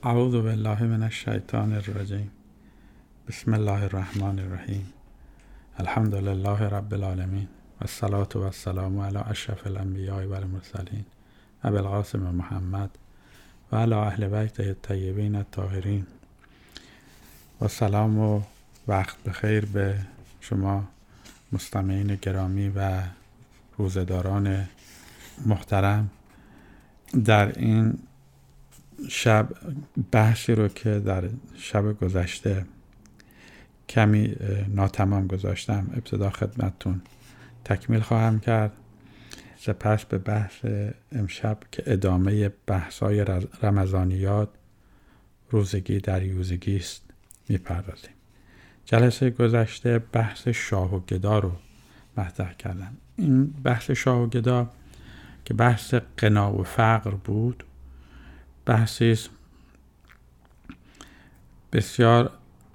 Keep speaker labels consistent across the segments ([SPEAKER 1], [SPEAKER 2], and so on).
[SPEAKER 1] اعوذ بالله من الشیطان الرجیم. بسم الله الرحمن الرحیم. الحمد لله رب العالمین و الصلاة و السلام علی اشرف الانبیاء و المرسلین ابی القاسم محمد و علی اهل بیته الطیبین الطاهرین. و سلام و وقت بخیر به شما مستمعین گرامی و روزه‌داران محترم. در این شب بحثی رو که در شب گذشته کمی ناتمام گذاشتم ابتدا خدمتتون تکمیل خواهم کرد. سپس به بحث امشب که ادامه بحث‌های رمضانیات روزگی در یوزگی است میپردازیم. جلسه گذشته بحث شاه و گدا رو مطرح کردم. این بحث شاه و گدا که بحث غنا و فقر بود، بحثی بسیار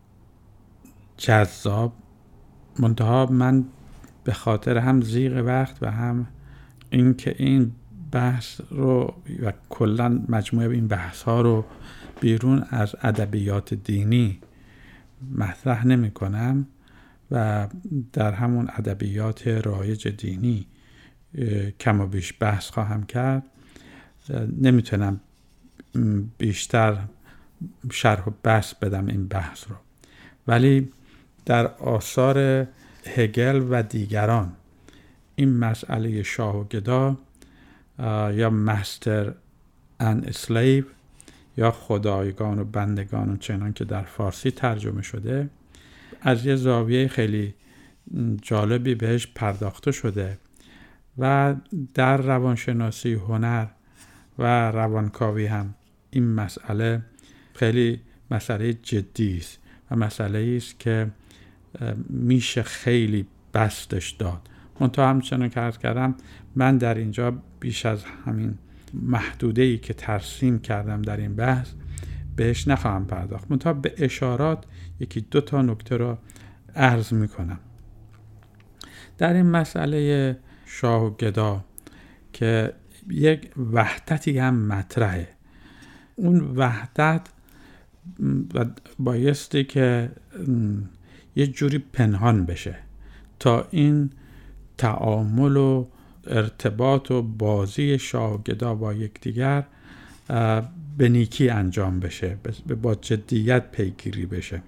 [SPEAKER 1] جذاب، منتها من به خاطر هم ضیق وقت و هم اینکه این بحث رو و کلا مجموعه این بحث ها رو بیرون از ادبیات دینی مطرح نمی کنم و در همون ادبیات رایج دینی کم و بیش بحث خواهم کرد. نمیتونم بیشتر شرح و بسط بدم این بحث رو، ولی در آثار هگل و دیگران این مسئله شاه و گدا یا مستر اند اسلیو یا خدایگان و بندگان چنان که در فارسی ترجمه شده از یه زاویه خیلی جالبی بهش پرداخته شده و در روانشناسی، هنر و روانکاوی هم این مسئله خیلی مسئله جدی است و مسئله است که میشه خیلی بستش داد. منتها همچنان که عرض کردم من در اینجا بیش از همین محدوده‌ای که ترسیم کردم در این بحث بهش نخواهم پرداخت. منتها به اشارات یکی دو تا نکته رو عرض میکنم. در این مسئله شاه و گدا که یک وحدتی هم مطرحه، اون وحدت بایستی که یه جوری پنهان بشه تا این تعامل و ارتباط و بازی شاه و گدا با یکدیگر به نیکی انجام بشه، با جدیت پیگیری بشه.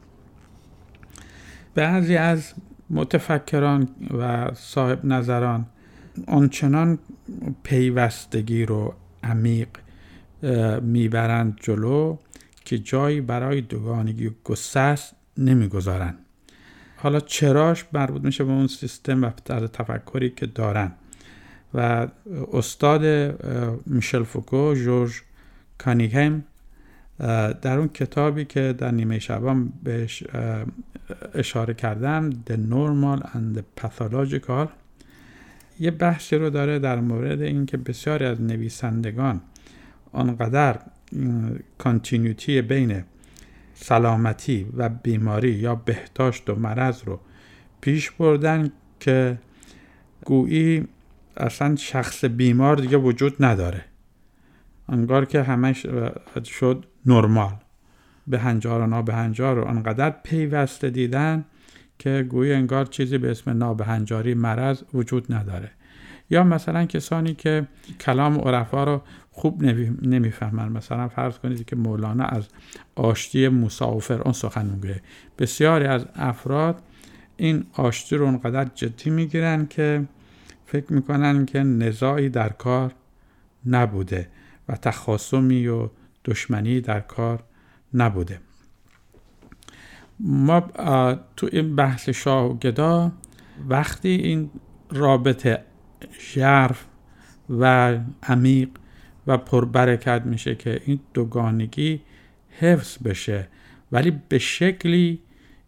[SPEAKER 1] بعضی از متفکران و صاحب نظران آنچنان پیوستگی رو عمیق میبرند جلو که جایی برای دوگانگی و گسست نمیگذارن. حالا چراش مربوط میشه به اون سیستم و طرز تفکری که دارن و استاد میشل فوکو، جورج کانینگهم، در اون کتابی که در نیمه شبان بهش اشاره کردم The Normal and the Pathological یه بحثی رو داره در مورد این که بسیاری از نویسندگان آنقدر کانتینیوتی بین سلامتی و بیماری یا بهداشت و مرض رو پیش بردن که گویی اصلا شخص بیمار دیگه وجود نداره، انگار که همش شد نرمال. بهنجار و نابهنجار رو انقدر پیوسته دیدن که گویی انگار چیزی به اسم نابهنجاری مرض وجود نداره. یا مثلا کسانی که کلام عرفا رو خوب نمیفهمن، مثلا فرض کنید که مولانا از آشتی مسافر اون سخن میگه، بسیاری از افراد این آشتی رو اونقدر جدی میگیرن که فکر میکنن که نزاعی در کار نبوده و تخاصمی و دشمنی در کار نبوده. ما تو این بحث شاه و گدا وقتی این رابطه ژرف و عمیق و پربرکت میشه که این دوگانگی حفظ بشه ولی به شکلی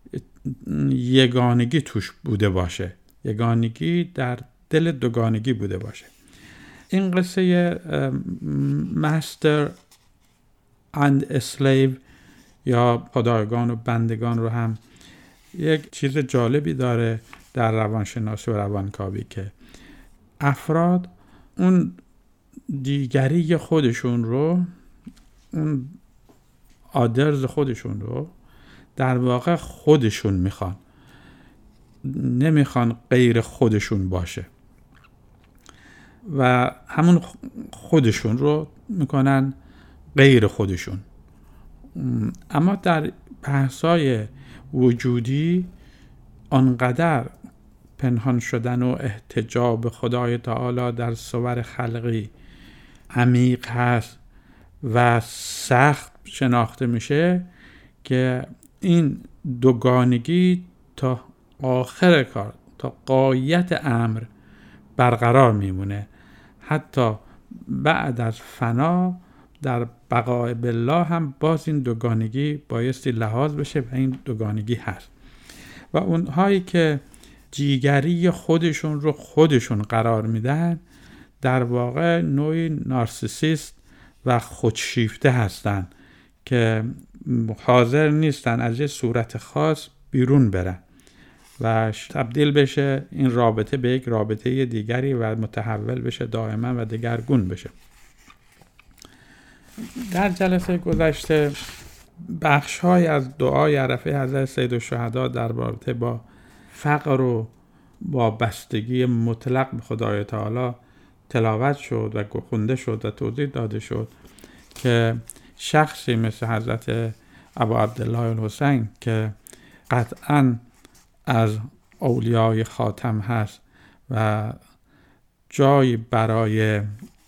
[SPEAKER 1] یگانگی توش بوده باشه، یگانگی در دل دوگانگی بوده باشه. این قصه مستر اند اسلیو یا خدایگان و بندگان رو هم یک چیز جالبی داره در روانشناسی و روانکاوی که افراد اون دیگری خودشون رو، اون آدرز خودشون رو در واقع خودشون میخوان، نمیخوان غیر خودشون باشه و همون خودشون رو میکنن غیر خودشون. اما در بحث‌های وجودی آنقدر پنهان شدن و احتجاب خدای تعالی در صور خلقی عمیق هست و سخت شناخته میشه که این دوگانگی تا آخر کار، تا غایت امر برقرار میمونه. حتی بعد از فنا در بقاء بالله هم باز این دوگانگی بایستی لحاظ بشه و این دوگانگی هست. و اونهایی که جیگری خودشون رو خودشون قرار میدن در واقع نوعی نارسیسیست و خودشیفته هستن که حاضر نیستن از یه صورت خاص بیرون برن و تبدیل بشه این رابطه به یک رابطه دیگری و متحول بشه دائما و دگرگون بشه. در جلسه گذشته بخش‌های از دعای عرفه حضرت سیدالشهدا در رابطه با فقر و با بستگی مطلق به خدای تعالی تلاوت شد و خونده شد و توضیح داده شد که شخصی مثل حضرت ابا عبدالله الحسین که قطعاً از اولیای خاتم هست و جایی برای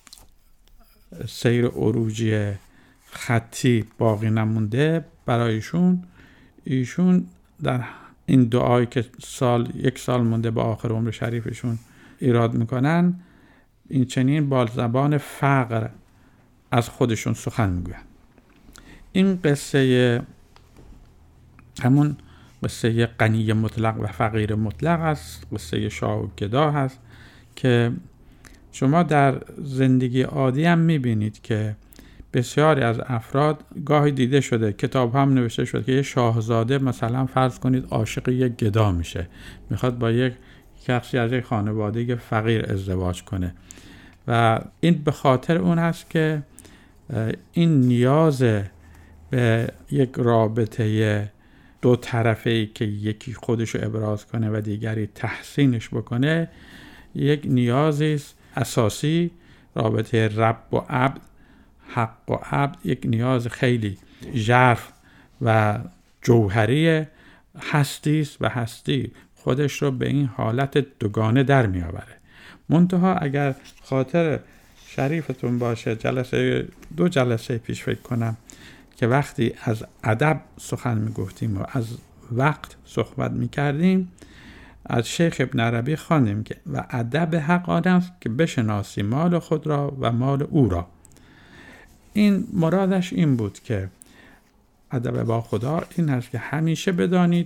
[SPEAKER 1] سیر عروجی خطی باقی نمونده برایشون، ایشون در این دعایی که یک سال مونده به آخر عمر شریفشون ایراد میکنن، این چنین با زبان فقر از خودشون سخن میگوین. این قصه همون قصه غنی مطلق و فقیر مطلق است، قصه شاه و گدا هست که شما در زندگی عادی هم میبینید که بسیاری از افراد گاهی دیده شده، کتاب هم نوشته شده که یه شاهزاده مثلا فرض کنید عاشق یک گدا میشه، میخواد با یک شخصی از یک خانواده فقیر ازدواج کنه و این به خاطر اون هست که این نیاز به یک رابطه دو طرفه‌ای که یکی خودشو ابراز کنه و دیگری تحسینش بکنه یک نیازی اساسی، رابطه رب و عبد، حق و عبد، یک نیاز خیلی ژرف و جوهری هستی است و هستی خودش رو به این حالت دوگانه در می آوره. منتها اگر خاطر شریفتون باشه دو جلسه پیش فکر کنم که وقتی از ادب سخن می گفتیم و از وقت صحبت می کردیم از شیخ ابن عربی خواندیم که و ادب حق آن است که بشناسی مال خود را و مال او را. این مرادش این بود که ادب با خدا این است که همیشه بدانید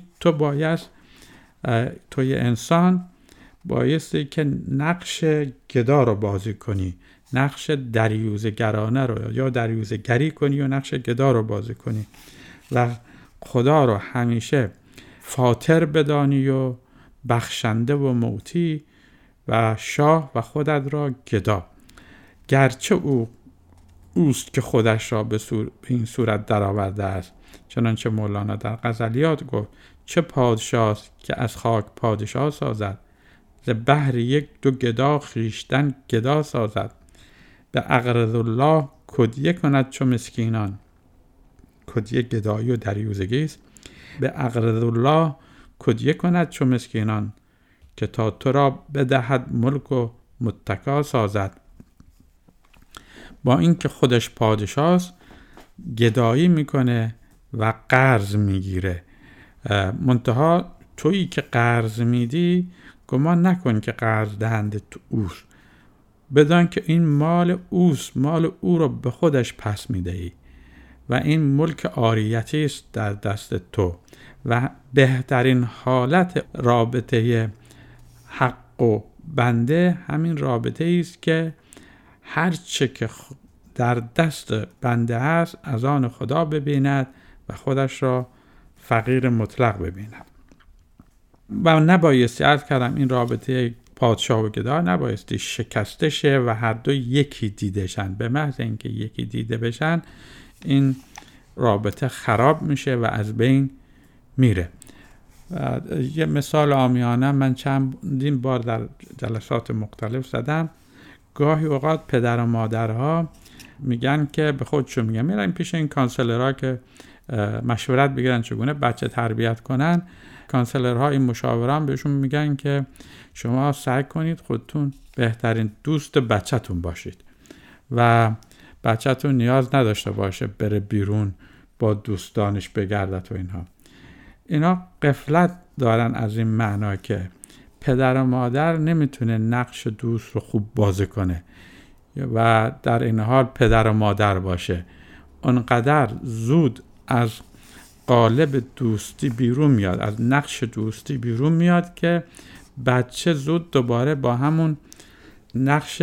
[SPEAKER 1] توی انسان بایستی که نقش گدا رو بازی کنی، نقش دریوزه‌گرانه رو یا دریوزه‌گری کنی و نقش گدا رو بازی کنی و خدا رو همیشه فاطر بدانی و بخشنده و معطی و شاه و خودت را گدا، گرچه اوست که خودش را به این صورت درآورده است. چنانچه مولانا در غزلیات گفت چه پادشاست که از خاک پادشاه سازد، ز بهر یک دو گدا خویشتن گدا سازد. به اقرض الله کدیه کند چو مسکینان، کدیه گدایی و دریوزگی است. به اقرض الله کدیه کند چو مسکینان، که تا تو را بدهد ملک و متکا سازد. با اینکه خودش پادشاست گدایی میکنه و قرض میگیره، منتها تویی که قرض میدی گمان نکن که قرض دهنده تو اوست، بدان که این مال اوست، مال او رو به خودش پس میدهی و این ملک عاریتی است در دست تو. و بهترین حالت رابطه حق و بنده همین رابطه است که هر چه که در دست بنده هست از آن خدا ببیند و خودش را فقیر مطلق ببیند. و نبایستی، عرض کردم، این رابطه پادشاه و گدا نبایستی شکسته شه و هر دو یکی دیده شن. به محض اینکه یکی دیده بشن این رابطه خراب میشه و از بین میره. یه مثال عامیانه من چندین بار در جلسات مختلف زدم. گاهی اوقات پدر و مادرها میگن که به خودشون میرن پیش این کانسلرها که مشورت بگیرن چگونه بچه تربیت کنن. کانسلرها، این مشاوران بهشون میگن که شما سعی کنید خودتون بهترین دوست بچه‌تون باشید و بچه‌تون نیاز نداشته باشه بره بیرون با دوستانش بگردد و اینا غفلت دارن از این معنا که پدر و مادر نمیتونه نقش دوست رو خوب بازی کنه و در این حال پدر و مادر باشه. اونقدر زود از قالب دوستی بیرون میاد، از نقش دوستی بیرون میاد که بچه زود دوباره با همون نقش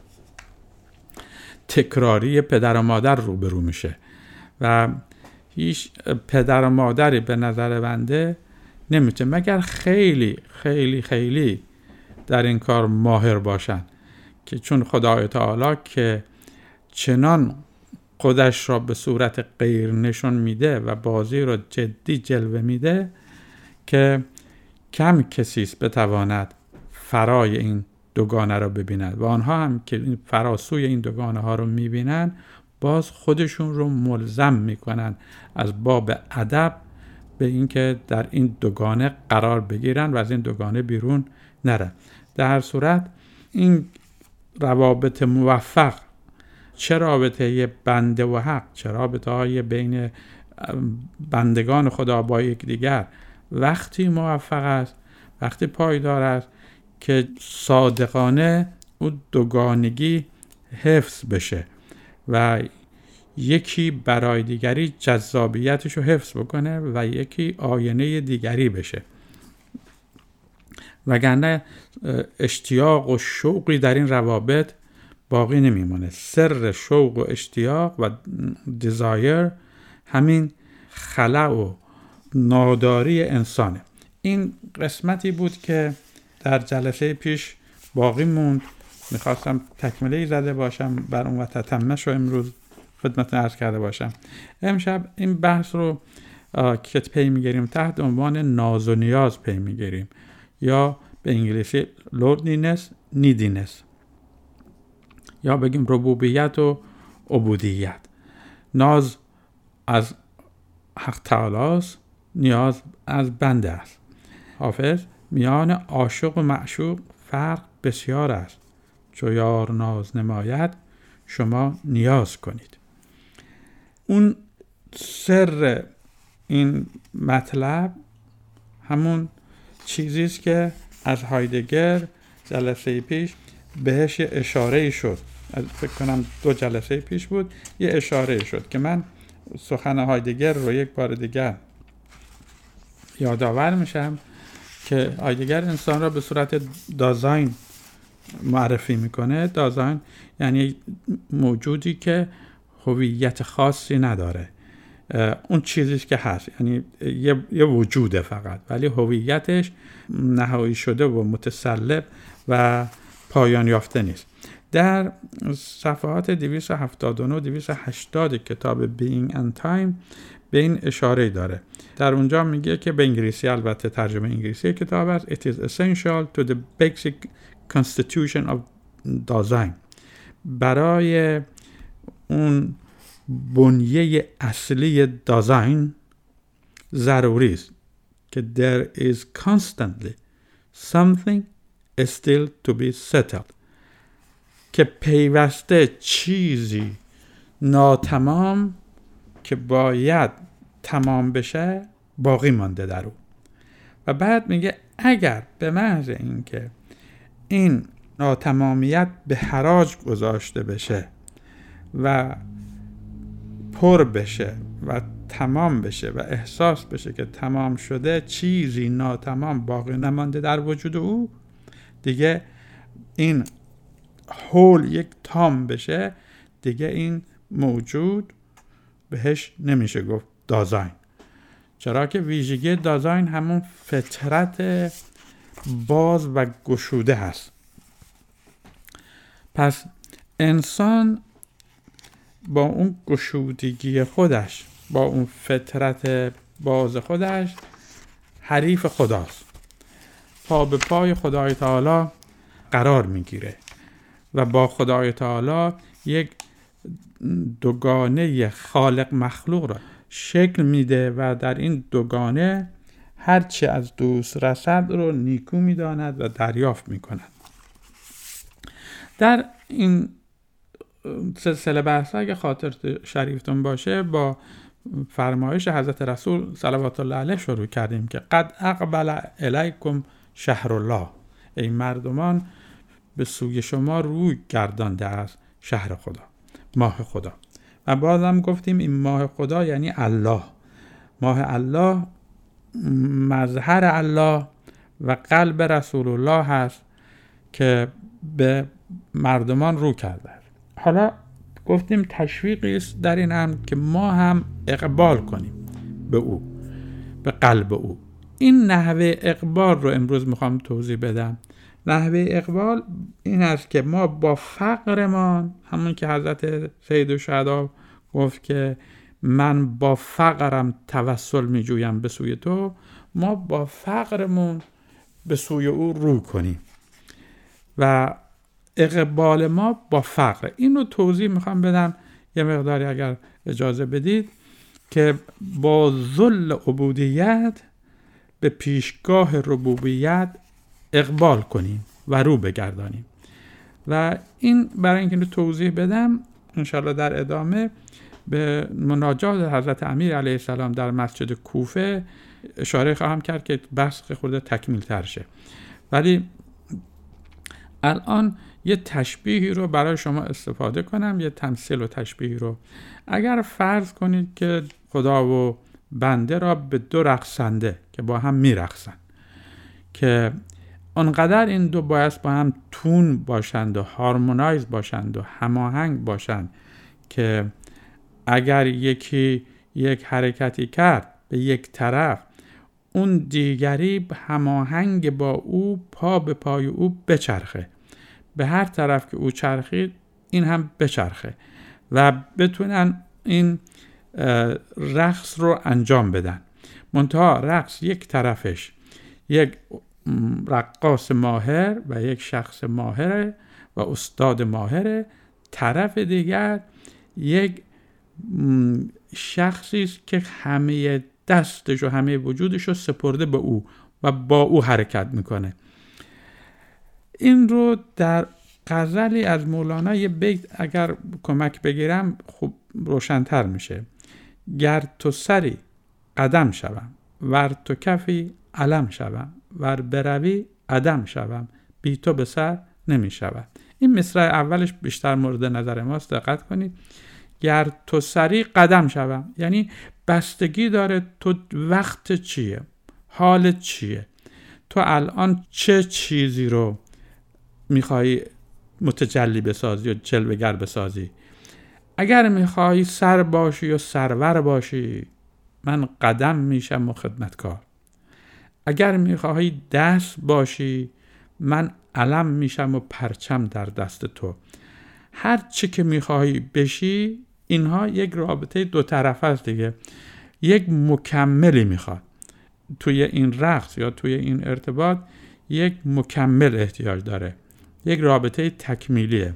[SPEAKER 1] تکراری پدر و مادر روبرو میشه و هیچ پدر و مادری به نظر بنده نمیتونه مگر خیلی خیلی خیلی در این کار ماهر باشن که چون خدای تعالی که چنان خودش را به صورت غیر نشون میده و بازی را جدی جلوه میده که کم کسی است بتواند فرای این دوگانه را ببیند و آنها هم که فراسوی این دوگانه ها رو میبینن باز خودشون رو ملزم میکنن از باب ادب به اینکه در این دوگانه قرار بگیرن و از این دوگانه بیرون نرن. در هر صورت این روابط موفق، چه رابطه بنده و حق، چه رابطه های بین بندگان خدا با یکدیگر، وقتی موفق است، وقتی پایدار است که صادقانه اون دوگانگی حفظ بشه و یکی برای دیگری جذابیتش رو حفظ بکنه و یکی آینه دیگری بشه. وگرنه اشتیاق و شوقی در این روابط باقی نمیمونه. سر شوق و اشتیاق و دیزایر همین خلأ و ناداری انسانه. این قسمتی بود که در جلسه پیش باقی موند. میخواستم تکمله زده باشم بر اون و تتمش رو امروز خدمتتون عرض کرده باشم. امشب این بحث رو که پی میگیریم تحت عنوان ناز و نیاز پی میگیریم یا به انگلیسی lordliness neediness یا بگیم ربوبیت و عبودیت. ناز از حق تعالی است، نیاز از بنده است. حافظ میان عاشق و معشوق فرق بسیار است، چو یار ناز نماید شما نیاز کنید. اون سر این مطلب همون چیزی است که از هایدگر جلسه پیش بهش اشاره شد. فکر کنم 2 جلسه پیش بود یه اشاره شد که من سخن هایدگر رو یک بار دیگر یادآور میشم که هایدگر انسان را به صورت دازاین معرفی میکنه. دازاین یعنی موجودی که هویت خاصی نداره، اون چیزی که هست، یعنی یه وجوده فقط، ولی هویتش نهایی شده و متسلب و پایان یافته نیست. در صفحات 279 و 280 کتاب Being and Time به این اشاره داره. در اونجا میگه که به انگلیسی، البته ترجمه انگلیسی کتاب است، It is essential to the basic constitution of Dasein. برای اون بنیه اصلی دازاین ضروری است که there is constantly something still to be settled، که پیوسته چیزی ناتمام که باید تمام بشه باقی مانده در او. و بعد میگه اگر به محض اینکه این ناتمامیت به حراج گذاشته بشه و پر بشه و تمام بشه و احساس بشه که تمام شده، چیزی ناتمام باقی نمانده در وجود او، دیگه این هول یک تام بشه، دیگه این موجود بهش نمیشه گفت دازاین. چرا که ویژگی دازاین همون فطرت باز و گشوده هست. پس انسان با اون گشودگی خودش با اون فطرت باز خودش حریف خداست، پا به پای خدای تعالی قرار میگیره و با خدای تعالی یک دوگانه خالق مخلوق را شکل میده و در این دوگانه هرچه از دوست رسد رو نیکو میداند و دریافت میکند. در این سلسله بحث اگه خاطر شریفتون باشه با فرمایش حضرت رسول صلوات الله علیه شروع کردیم که قد اقبل الیکم شهر الله، ای مردمان به سوی شما روی گردانده است شهر خدا، ماه خدا. و بازم گفتیم این ماه خدا یعنی الله، ماه الله مظهر الله و قلب رسول الله هست که به مردمان رو کرده. حالا گفتیم تشویقی است در این امر که ما هم اقبال کنیم به او، به قلب او. این نحوه اقبال رو امروز میخوام توضیح بدم. نحوه اقبال این است که ما با فقرمان، همون که حضرت سید الشهدا گفت که من با فقرم توسل میجویم به سوی تو، ما با فقرمون به سوی او رو کنیم و اقبال ما با فقر. این رو توضیح میخوام بدم یه مقداری اگر اجازه بدید، که با ذل عبودیت به پیشگاه ربوبیت اقبال کنیم و رو بگردانیم. و این برای اینکه توضیح بدم انشاءالله در ادامه به مناجات حضرت امیر علیه السلام در مسجد کوفه اشاره خواهم کرد که بحث خورده تکمیل تر شه. ولی الان یه تشبیهی رو برای شما استفاده کنم، یه تمثیل و تشبیهی رو. اگر فرض کنید که خدا و بنده را به دو رقصنده که با هم میرقصن، که انقدر این دو باید با هم تون باشند و هارمونایز باشند و هماهنگ باشند که اگر یکی یک حرکتی کرد به یک طرف، اون دیگری هماهنگ با او پا به پای او بچرخه، به هر طرف که او چرخید این هم بچرخه و بتونن این رقص رو انجام بدن. منتها رقص یک طرفش یک رقاص ماهر و یک شخص ماهر و استاد ماهر، طرف دیگر یک شخصی است که همه دستش و همه وجودش رو سپرده به او و با او حرکت میکنه. این رو در غزلی از مولانا یه بیت اگر کمک بگیرم خوب روشن‌تر میشه. گر تو سری قدم شوم، ور تو کفی علم شوم، ور بروی عدم شوم، بی تو به سر نمی شود. این مصرع اولش بیشتر مورد نظر ماست، دقت کنید. گر تو سری قدم شوم، یعنی بستگی داره تو وقت چیه، حالت چیه، تو الان چه چیزی رو میخوایی متجلی بسازی و جلوه‌گر بسازی. اگر میخوایی سر باشی و سرور باشی، من قدم میشم و خدمتکار. اگر میخوایی دست باشی، من علم میشم و پرچم در دست تو. هر چی که میخوایی بشی، اینها یک رابطه دو طرفه است دیگه. یک مکملی میخواد توی این رقص یا توی این ارتباط، یک مکمل احتیاج داره، یک رابطه تکمیلیه.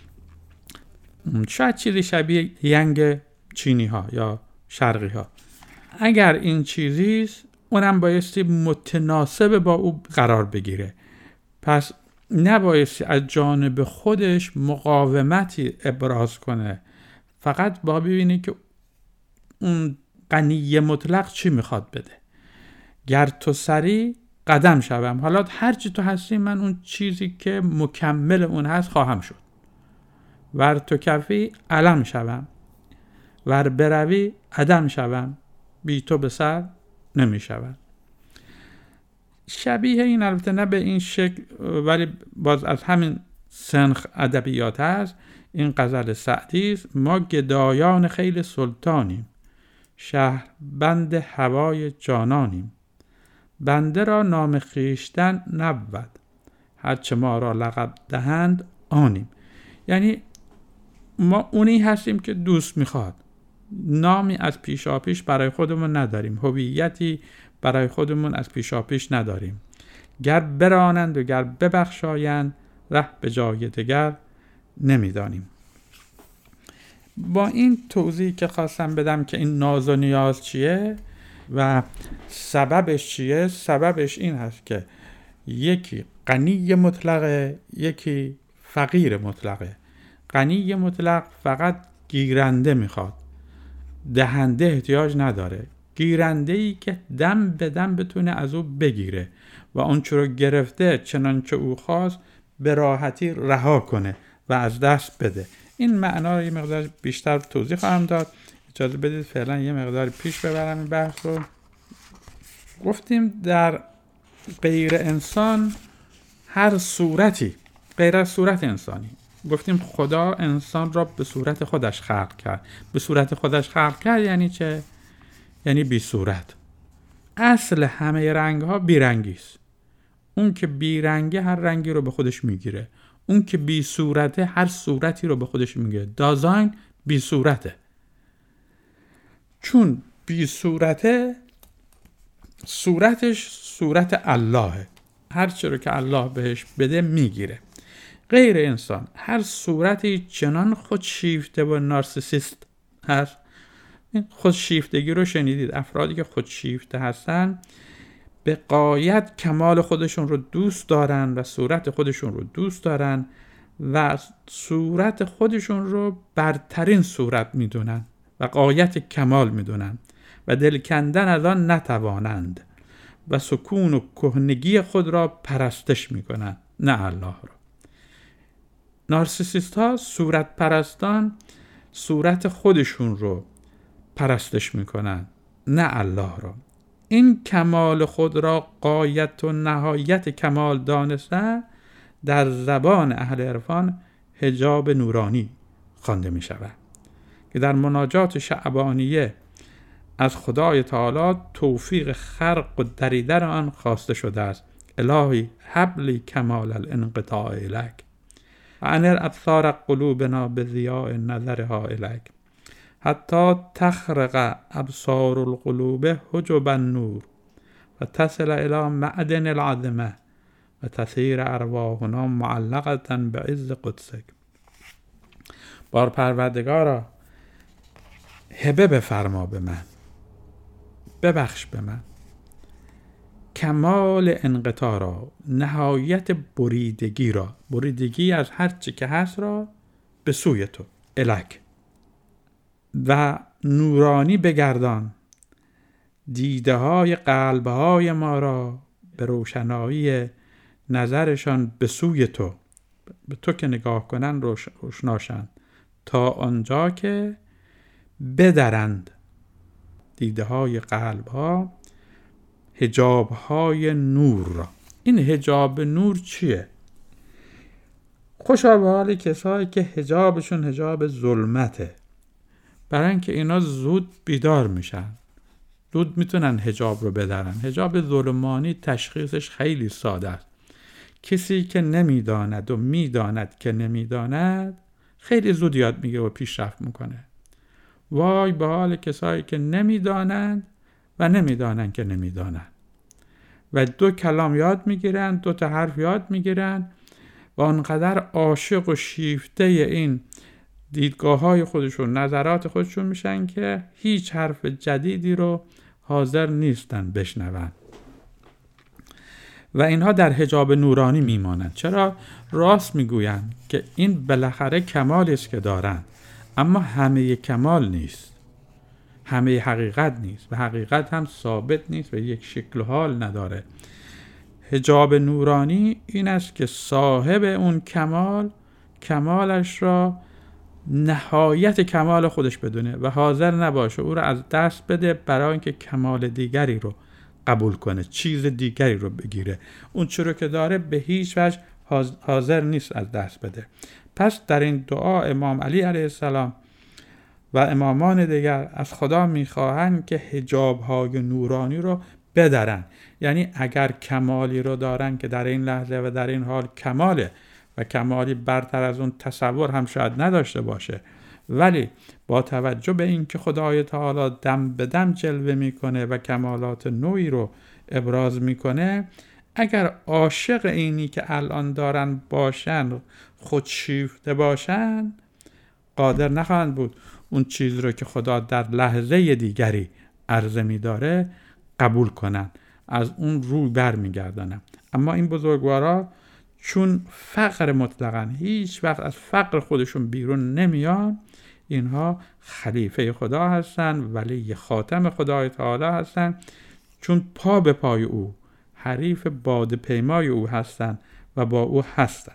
[SPEAKER 1] شاید چیزی شبیه ینگ چینی ها یا شرقی ها. اگر این چیزیست، اونم بایستی متناسب با او قرار بگیره. پس نبایستی از جانب خودش مقاومتی ابراز کنه، فقط با ببینی که اون غنی مطلق چی میخواد بده. گر تو سری قدم شوم، حالا هر چی تو هستی من اون چیزی که مکمل اون هست خواهم شد. ور تو کفی علم شوم، ور بروی عدم شوم، بی تو به سر نمی شود. شبیه این، البته نه به این شکل ولی باز از همین سنخ ادبیات هست. این غزل سعدی است. ما گدایان خیل سلطانیم، شهر بند هوای جانانیم. بنده را نام خویشتن نبود، هرچه ما را لقب دهند آنیم. یعنی ما اونی هستیم که دوست میخواد، نامی از پیشاپیش برای خودمون نداریم، هویتی برای خودمون از پیشاپیش نداریم. گر برانند و گر ببخشایند، ره به جای دگر نمیدانیم. با این توضیح که خواستم بدم که این ناز و نیاز چیه و سببش چیه، سببش این هست که یکی غنی مطلقه، یکی فقیر مطلقه. غنی مطلق فقط گیرنده میخواد، دهنده احتیاج نداره. گیرنده‌ای که دم به دم بتونه از او بگیره و اون چرا گرفته چنانچه او خواست به راحتی رها کنه و از دست بده. این معنا رو یه مقدار بیشتر توضیح خواهم داد. اجازه بدید فعلا یه مقدار پیش ببرم این بحث رو. گفتیم در غیر انسان هر صورتی غیر از صورت انسانی، گفتیم خدا انسان را به صورت خودش خلق کرد. به صورت خودش خلق کرد یعنی چه؟ یعنی بی صورت. اصل همه رنگ ها بیرنگی است. اون که بیرنگه هر رنگی رو به خودش میگیره، اون که بی صورته هر صورتی رو به خودش میگیره. دازاین بی صورته، چون بی صورته صورتش صورت اللهه، هر چی رو که الله بهش بده میگیره. غیر انسان هر صورتی چنان خودشیفته و نارسیسیست هست. این خودشیفتگی رو شنیدید، افرادی که خودشیفته هستن به غایت کمال خودشون رو دوست دارن و صورت خودشون رو دوست دارن و صورت خودشون رو برترین صورت میدونن و غایت کمال میدونن و دل کندن از آن نتوانند و سکون و کهنگی خود را پرستش میکنن، نه الله را. نارسیسیست ها، صورت پرستان، صورت خودشون رو پرستش میکنن، نه الله را. این کمال خود را غایت و نهایت کمال دانستن در زبان اهل عرفان حجاب نورانی خوانده می شود که در مناجات شعبانیه از خدای تعالی توفیق خرق و دریدن آن خواسته شده است. الهی حبلی کمال الانقطاع الک و انر ابصار قلوبنا بضیاء نظرها الک حتی تخرق ابصار القلوب حجب النور و تصل الى معدن العظمه و تسیر ارواحنا معلقه بعز قدسک. بار پروردگارا هبه بفرما به من، ببخش به من کمال انقطاع را، نهایت بریدگی را، بریدگی از هر چی که هست را به سوی تو الک، و نورانی بگردان دیده های قلب های ما را به روشنایی نظرشان به سوی تو، به تو که نگاه کنن روشناشند تا آنجا که بدرند دیده های قلب ها حجاب های نور را. این حجاب نور چیه؟ خوشا به حال کسایی که حجابشون حجاب ظلمته، برای اینکه اینا زود بیدار میشن، زود میتونن حجاب رو بدرن. حجاب ظلمانی تشخیصش خیلی ساده است. کسی که نمیداند و میداند که نمیداند خیلی زود یاد میگیره و پیشرفت میکنه. وای به حال کسایی که نمیدانند و نمیدانند که نمیدانند و دو کلام یاد میگیرن، دو تا حرف یاد میگیرن و انقدر عاشق و شیفته این دیدگاه های خودشون، نظرات خودشون میشن که هیچ حرف جدیدی رو حاضر نیستن بشنون و اینها در حجاب نورانی میمانند. چرا؟ راست میگویند که این بالاخره کمالی است که دارن، اما همه کمال نیست، همه حقیقت نیست و حقیقت هم ثابت نیست و یک شکل و حال نداره. حجاب نورانی این است که صاحب اون کمالش را نهایت کمال خودش بدونه و حاضر نباشه او رو از دست بده برای اینکه کمال دیگری رو قبول کنه، چیز دیگری رو بگیره. اون چیزی که داره به هیچ وجه حاضر نیست از دست بده. پس در این دعا امام علی علیه السلام و امامان دیگر از خدا میخواهند که حجاب‌های نورانی رو بدرن. یعنی اگر کمالی رو دارن که در این لحظه و در این حال کماله و کمالی برتر از اون تصور هم شاید نداشته باشه ولی با توجه به اینکه خدای تعالی دم به دم جلوه میکنه و کمالات نوعی رو ابراز میکنه، اگر عاشق اینی که الان دارن باشن خودشیفته باشن، قادر نخواهند بود اون چیز رو که خدا در لحظه دیگری عرضه می‌داره قبول کنن، از اون روی بر میگردنن. اما این بزرگوارا چون فقر مطلقاً هیچ وقت از فقر خودشون بیرون نمیان، اینها خلیفه خدا هستن، ولی خاتم خدای تعالی هستن، چون پا به پای او حریف باد پیمای او هستن و با او هستن.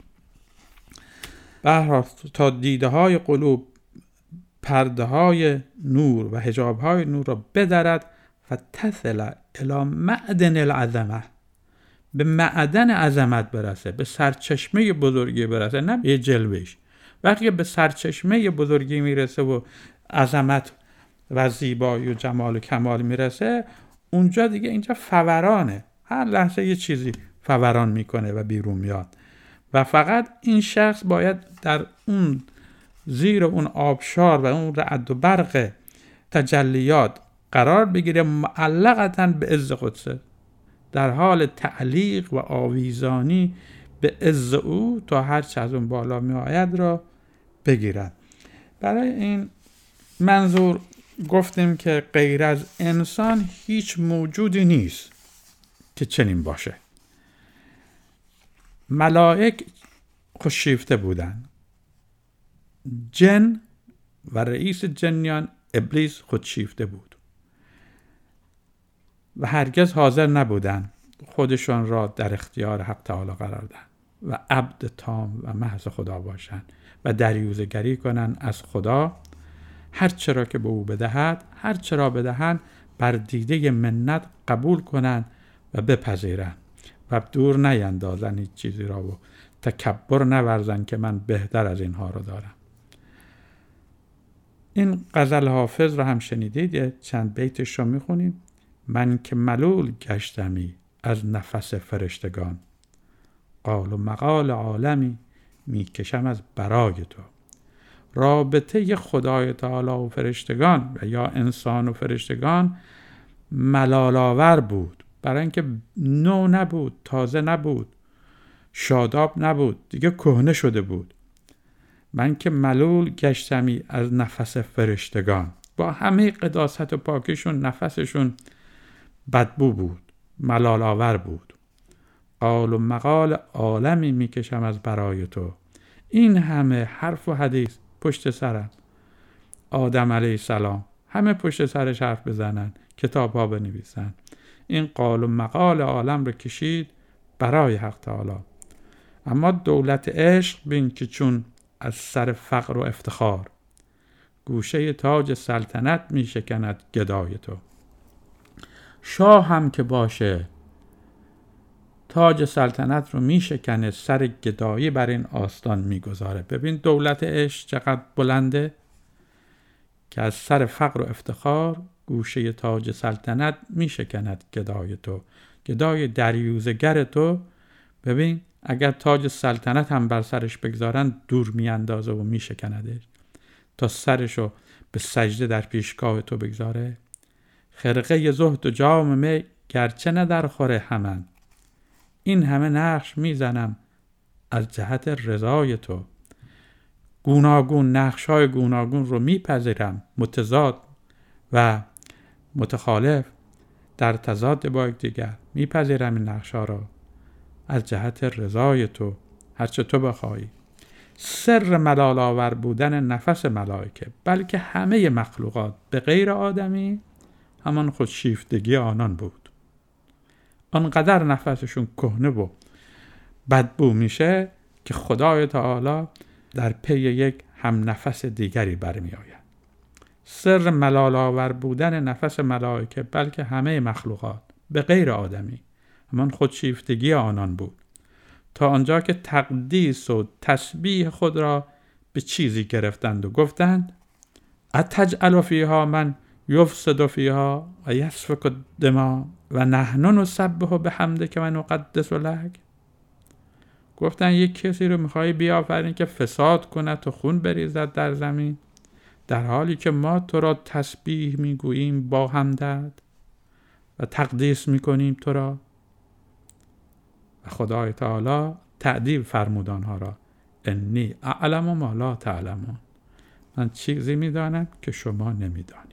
[SPEAKER 1] بهر تا دیده های قلوب پرده های نور و حجاب های نور را بدرد و تصل الی معدن العظمه، به معدن عظمت برسه، به سرچشمه بزرگی برسه، نه به جلوش. وقتی به سرچشمه بزرگی میرسه و عظمت و زیبایی و جمال و کمال میرسه، اونجا دیگه اینجا فورانه، هر لحظه یه چیزی فوران میکنه و بیرون میاد و فقط این شخص باید در اون زیر اون آبشار و اون رعد و برق تجلیات قرار بگیره، معلقتاً به عز قدسه، در حال تعلیق و آویزانی به عز او تا هر چه از اون بالا می آید را بگیرد. برای این منظور گفتیم که غیر از انسان هیچ موجودی نیست که چنین باشه. ملائک خودشیفته بودن، جن و رئیس جنیان ابلیس خودشیفته بود و هرگز حاضر نبودن خودشان را در اختیار حق تعالی قرار دهند و عبد تام و محض خدا باشند و دریوزه‌گری کنند از خدا، هر چرا که به او بدهد، هر چرا بدهند بر دیده منت قبول کنند و بپذیرند و دور نیندازند هیچ چیزی را و تکبر نورزند که من بهتر از اینها را دارم. این غزل حافظ را هم شنیدید، چند بیتش را میخونیم. من که ملول گشتمی از نفس فرشتگان، قال و مقال عالمی میکشم از برای تو. رابطه خدای تعالی و فرشتگان و یا انسان و فرشتگان ملال‌آور بود، برای اینکه نو نبود، تازه نبود، شاداب نبود، دیگه کهنه شده بود. من که ملول گشتمی از نفس فرشتگان، با همه قداست و پاکیشون نفسشون بدبو بود، ملال آور بود. قال و مقال عالمی میکشم از برای تو. این همه حرف و حدیث پشت سرم، آدم علیه السلام همه پشت سرش حرف بزنن، کتاب ها بنویسن، این قال و مقال عالم رو کشید برای حق تعالی. اما دولت عشق بین که چون از سر فقر و افتخار، گوشه تاج سلطنت می شکند گدای تو. شاه هم که باشه تاج سلطنت رو می شکنه، سر گدایی بر این آستان می گذاره. ببین دولت عشق چقدر بلنده که از سر فقر و افتخار گوشه تاج سلطنت می شکند گدای تو. گدای دریوزه‌گر تو، ببین اگر تاج سلطنت هم بر سرش بگذارن دور می اندازه و می شکندش تا سرشو به سجده در پیشگاه تو بگذاره. خرقه زهد و جام می گرچه نه در خوره همن، این همه نقش می زنم از جهت رضای تو. گوناگون نقش های گوناگون رو می پذیرم، متضاد و متخالف در تضاد با یکدیگر می پذیرم این نقش ها را از جهت رضای تو، هرچه تو بخوایی. سر ملال آور بودن نفس ملائکه بلکه همه مخلوقات به غیر آدمی همان خودشیفتگی آنان بود. آنقدر نفسشون کهنه و بدبو میشه که خدای تعالی در پی یک هم نفس دیگری برمی آید. سر ملال آور بودن نفس ملائکه بلکه همه مخلوقات به غیر آدمی همان خودشیفتگی آنان بود، تا آنجا که تقدیس و تسبیح خود را به چیزی گرفتند و گفتند اتجعل فیها من یفسد فیها و یسفک الدماء و نحن نسبح بحمدک و نقدس لک. گفتن یک کسی رو میخوای بیافرین که فساد کنه و خون بریزد در زمین؟ در حالی که ما تو را تسبیح میگوییم با حمدت و تقدیس میکنیم تو را. و خدای تعالی تعدیب فرمود آنها را: انی اعلم ما لا تعلمون، من چیزی میدانم که شما نمیدانید.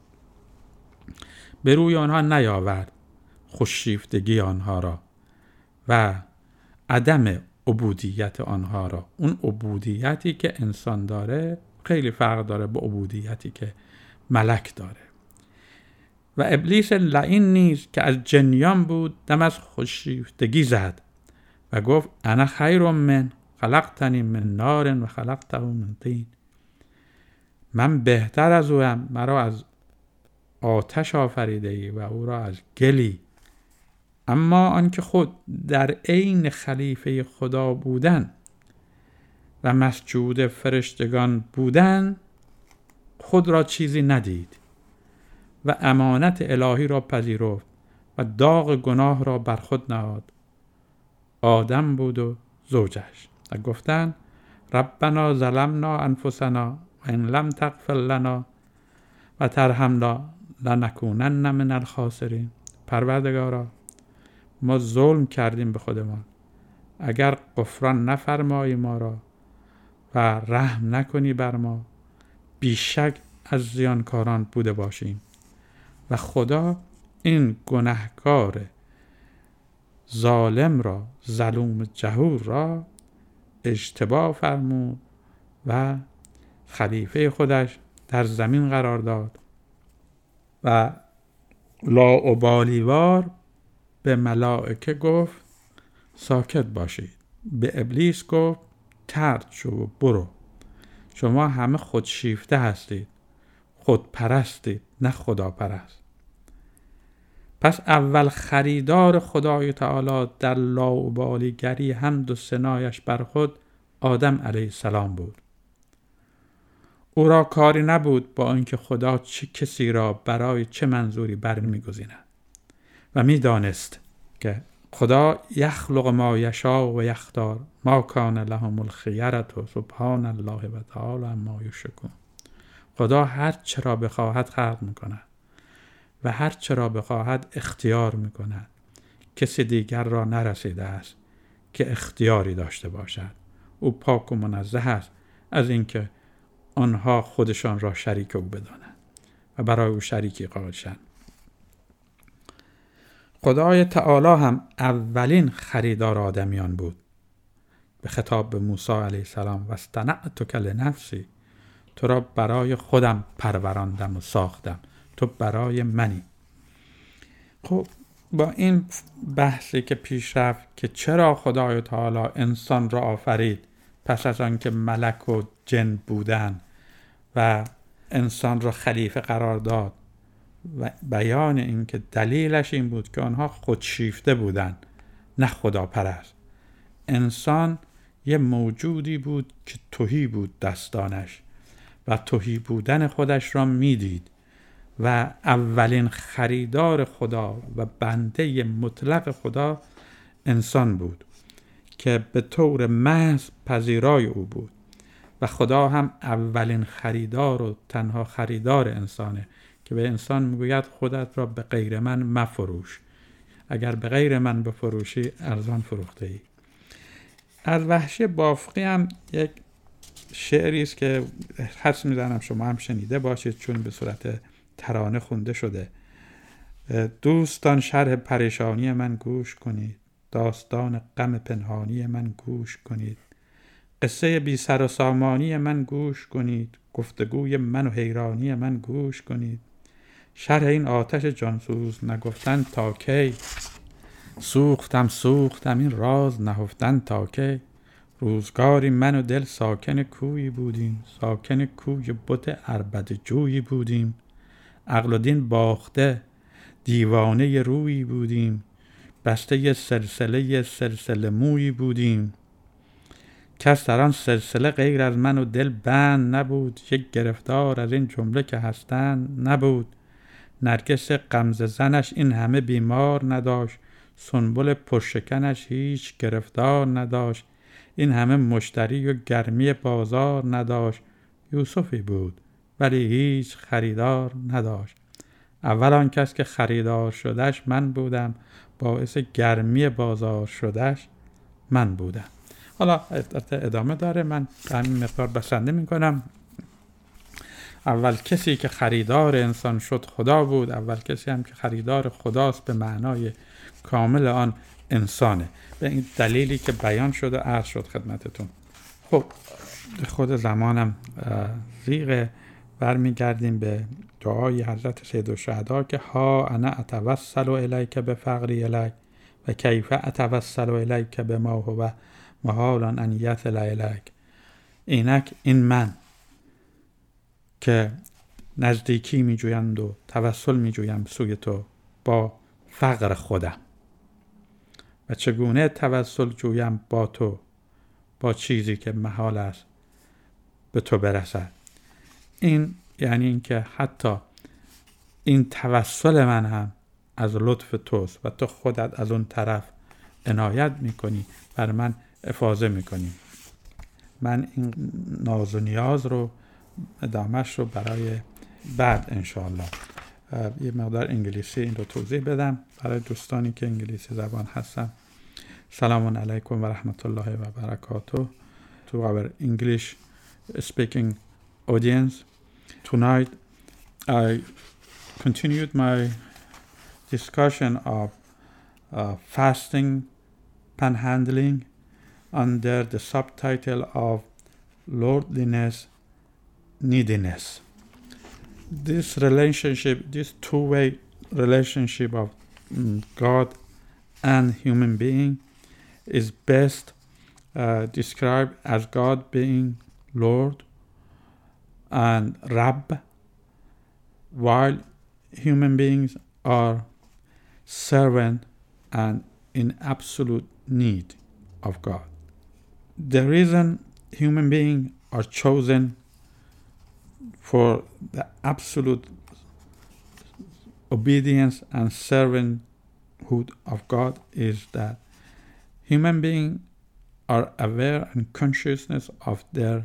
[SPEAKER 1] به روی آنها نیاورد خودشیفتگی آنها را و عدم عبودیت آنها را. اون عبودیتی که انسان داره خیلی فرق داره با عبودیتی که ملک داره. و ابلیس لعین نیز که از جنیان بود دم از خودشیفتگی زد و گفت: انا خیر من، خلقتنی من نار و خلقته من طین. من بهتر از اوام، مرا از آتش آفریده ای و او را از گلی. اما آنکه خود در عین خلیفه خدا بودن و مسجود فرشتگان بودن خود را چیزی ندید و امانت الهی را پذیرفت و داغ گناه را بر خود نهاد. آدم بود و زوجش و گفتند: ربنا ظلمنا انفسنا و ان لم تغفر لنا و ترحمنا لنکونن من الخاسرین. پروردگارا، ما ظلم کردیم به خودمان، اگر غفران نفرمایی ما را و رحم نکنی بر ما، بیشک از زیانکاران بوده باشیم. و خدا این گناهکار ظالم را، ظلوم جهور را اجتبا فرمود و خلیفه خودش در زمین قرار داد و لاابالیوار به ملائکه گفت ساکت باشید. به ابلیس گفت طرد شو و برو، شما همه خودشیفته هستید، خودپرستید، نه خدا پرست. پس اول خریدار خدای تعالی در لاابالیگری حمد و ثنایش بر خود آدم علیه السلام بود. او را کاری نبود با اینکه خدا چه کسی را برای چه منظوری برمی‌گزیند و می‌دانست که خدا یخلق ما یشاء و یختار ما کان لهم الخیرة سبحان الله و تعالی عما یشرکون. خدا هر چه را بخواهد خلق می‌کند و هر چه را بخواهد اختیار می‌کند. کسی دیگر را نرسیده است که اختیاری داشته باشد. او پاک و منزه است از اینکه آنها خودشان را شریک او بدانند و برای او شریکی قائل شوند. خدای تعالی هم اولین خریدار آدمیان بود. به خطاب به موسی علیه السلام: و اصطنعتک لنفسی، تو را برای خودم پروراندم و ساختم، تو برای منی. خب با این بحثی که پیش رفت که چرا خدای تعالی انسان را آفرید پس از آنکه ملک و جن بودن و انسان را خلیفه قرار داد و بیان این که دلیلش این بود که آنها خودشیفته بودند نه خدا پرست. انسان یه موجودی بود که تهی بود دستانش و تهی بودن خودش را میدید و اولین خریدار خدا و بنده مطلق خدا انسان بود که به طور محض پذیرای او بود و خدا هم اولین خریدار و تنها خریدار انسانه که به انسان میگوید خودت را به غیر من مفروش، اگر به غیر من بفروشی ارزان فروخته ای. از وحشی بافقی هم یک شعری است که حدس میزنم شما هم شنیده باشید چون به صورت ترانه خونده شده. دوستان شرح پریشانی من گوش کنید، داستان غم پنهانی من گوش کنید، قصه بی سر و سامانی من گوش کنید، گفتگوی من و حیرانی من گوش کنید. شرح این آتش جانسوز نگفتن تا کی، سوختم این راز نهفتن تا کی. روزگاری من و دل ساکن کویی بودیم، ساکن کوی بت عربده جویی بودیم. عقل و دین باخته دیوانه رویی بودیم، بسته سلسله مویی بودیم. کس در آن سلسله غیر از من و دل بند نبود، یک گرفتار از این جمله که هستند نبود. نرگس غمزه زنش این همه بیمار نداشت، سنبل پرشکنش هیچ گرفتار نداشت. این همه مشتری و گرمی بازار نداشت، یوسفی بود ولی هیچ خریدار نداشت. اول آن کس که خریدار شدش من بودم، باعث گرمی بازار شدش من بودم. حالا ادامه داره، من همین مقدار بسنده میکنم. اول کسی که خریدار انسان شد خدا بود، اول کسی هم که خریدار خداست به معنای کامل آن انسانه، به این دلیلی که بیان شد و عرض شد خدمتتون. خب خود زمانم زیغه، برمیگردیم به دعای حضرت سید الشهدا که ها انا اتوسل الیک بفقری الیک و کیف اتوسل الیک بما هو محال ان یصل الیک. اینک این من که نزدیکی می جویند و توسل می جویم سوی تو با فقر خودم، و چگونه توسل جویم با تو با چیزی که محال است به تو برسد. این یعنی این که حتی این توسل من هم از لطف توست و تو خودت از اون طرف عنایت میکنی، بر من افاضه میکنی. من این ناز و نیاز رو ادامهش رو برای بعد انشاءالله یه مقدار انگلیسی این رو توضیح بدم برای دوستانی که انگلیسی زبان هستن. سلام علیکم و رحمت الله و برکاته. To our English speaking audience, tonight I continued my discussion of fasting panhandling under the subtitle of Lordliness, Neediness. This relationship, this two-way relationship of God and human being is best described as God being Lord and Rabb, while human beings are servant and in absolute need of God. The reason human beings are chosen for the absolute obedience and servanthood of God is that human beings are aware and consciousness of their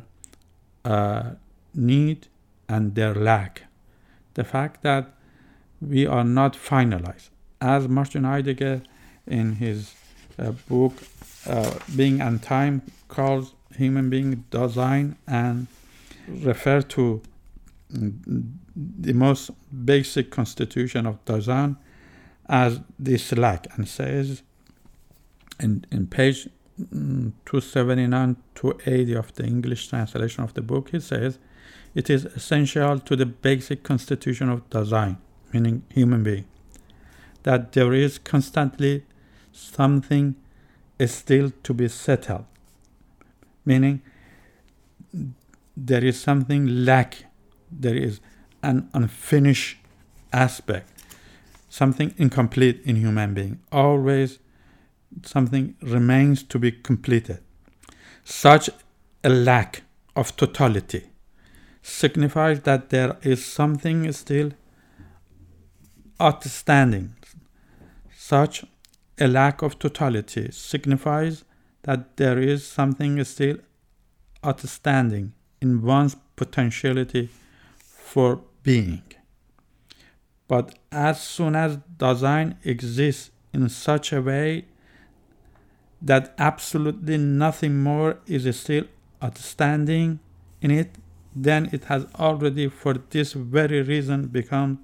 [SPEAKER 1] need and their lack. The fact that we are not finalized. As Martin Heidegger in his book Being and Time calls human being Dasein and refer to the most basic constitution of Dasein as this lack, and says in page 279 to 80 of the English translation of the book, he says, it is essential to the basic constitution of Dasein, meaning human being, that there is constantly something still to be settled, meaning there is something lacking, there is an unfinished aspect, something incomplete in human being. Always something remains to be completed. Such a lack of totality signifies that there is something still outstanding. Such a lack of totality signifies that there is something still outstanding in one's potentiality for being. But as soon as Dasein exists in such a way that absolutely nothing more is still outstanding in it, then it has already for this very reason become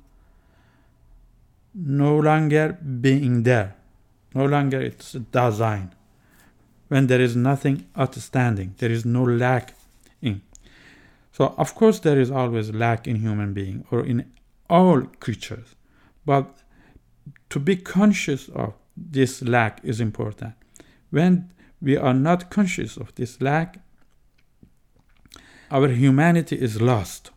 [SPEAKER 1] no longer being there. No longer it's Dasein. When there is nothing outstanding, there is no lack in. So of course there is always lack in human being or in all creatures. But to be conscious of this lack is important. When we are not conscious of this lack, our humanity is lost.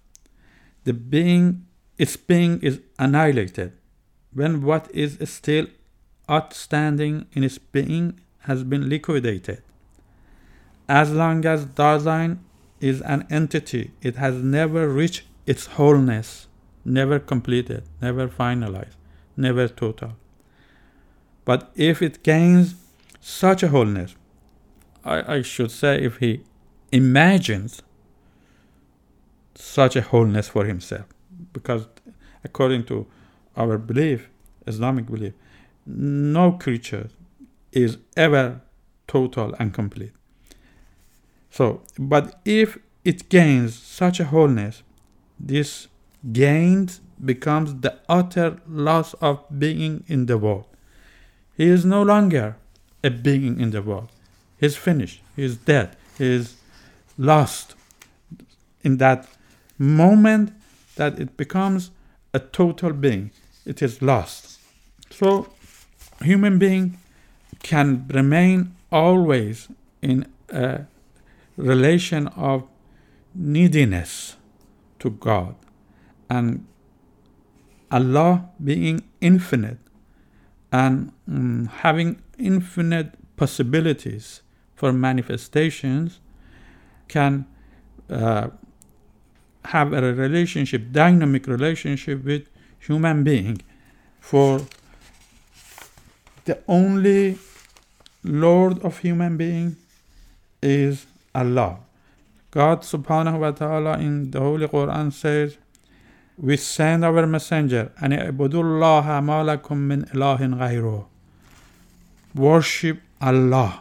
[SPEAKER 1] Its being is annihilated. When what is still outstanding in its being has been liquidated. As long as Dasein is an entity, it has never reached its wholeness, never completed, never finalized, never total. But if it gains such a wholeness, I should say if he imagines such a wholeness for himself. Because according to our belief, Islamic belief, no creature is ever total and complete. So, but if it gains such a wholeness, this gains becomes the utter loss of being in the world. He is no longer a being in the world. He's finished. He is dead. He is lost. In that moment that it becomes a total being, it is lost. So, human being can remain always in a relation of neediness to God, and Allah being infinite and having infinite possibilities for manifestations can have a relationship, dynamic relationship with human being. For the only Lord of human being is Allah. God subhanahu wa ta'ala in the Holy Quran says, we send our messenger, and ibudullaha ma lakum min ilahin ghayruh. Worship Allah.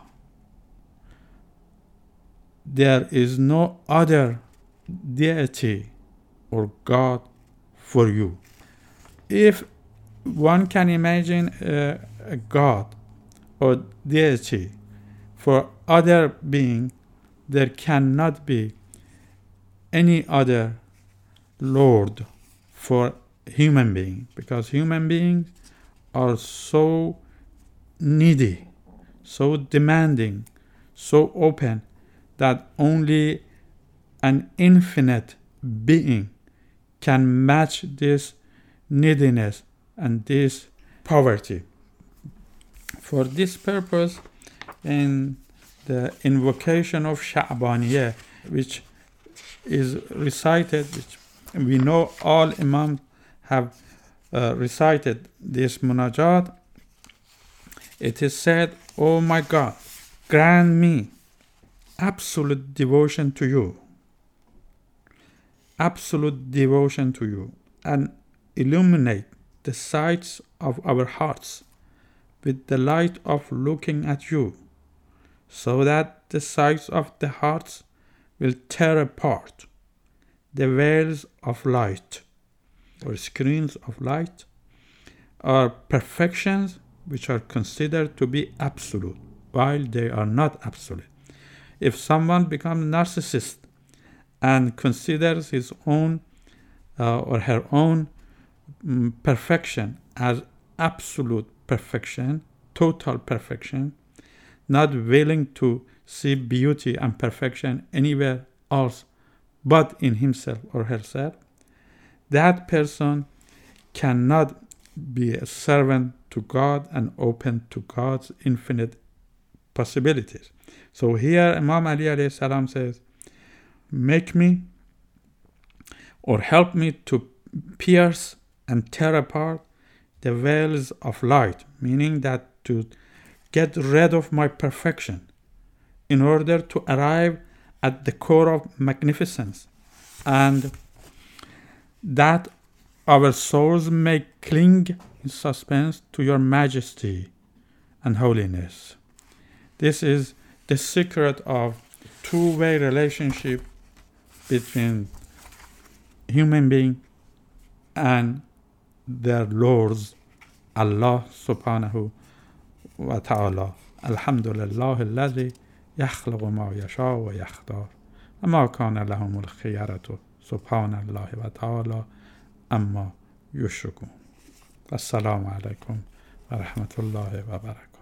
[SPEAKER 1] There is no other deity or God for you. If one can imagine a God or deity for other being, there cannot be any other Lord for human being, because human beings are so needy, so demanding, so open, that only an infinite being can match this neediness and this poverty. For this purpose, in the invocation of Sha'baniyah, which is recited, which we know all Imams have recited this munajat, it is said, "Oh my God, grant me absolute devotion to you, absolute devotion to you, and illuminate the sights of our hearts with the light of looking at you, so that the sights of the hearts will tear apart the veils of light or screens of light, are perfections which are considered to be absolute, while they are not absolute." If someone becomes narcissist and considers his own or her own perfection as absolute perfection, total perfection, not willing to see beauty and perfection anywhere else but in himself or herself, that person cannot be a servant to God and open to God's infinite possibilities. So here Imam Ali alayhi salam says, make me or help me to pierce and tear apart the veils of light, meaning that to get rid of my perfection in order to arrive at the core of magnificence, and that our souls may cling in suspense to your majesty and holiness. This is the secret of two-way relationship between human being and their lords, Allah subhanahu wa ta'ala. Alhamdulillah alladhi yakhluqu ma yasha wa yakhtar wa ma kana lahumul khiyaratu subhanallahi wa ta'ala amma yushrikun. Assalamu alaikum wa rahmatullahi wa barakatuh.